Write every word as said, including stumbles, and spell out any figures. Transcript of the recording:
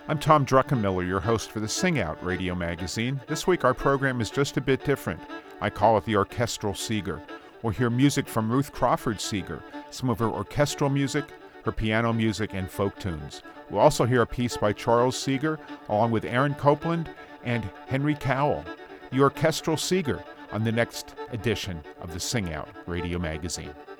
I'm Tom Druckenmiller, your host for the Sing Out radio magazine. This week our program is just a bit different. I call it the Orchestral Seeger. We'll hear music from Ruth Crawford Seeger, some of her orchestral music, her piano music, and folk tunes. We'll also hear a piece by Charles Seeger, along with Aaron Copland and Henry Cowell. The Orchestral Seeger on the next edition of the Sing Out radio magazine.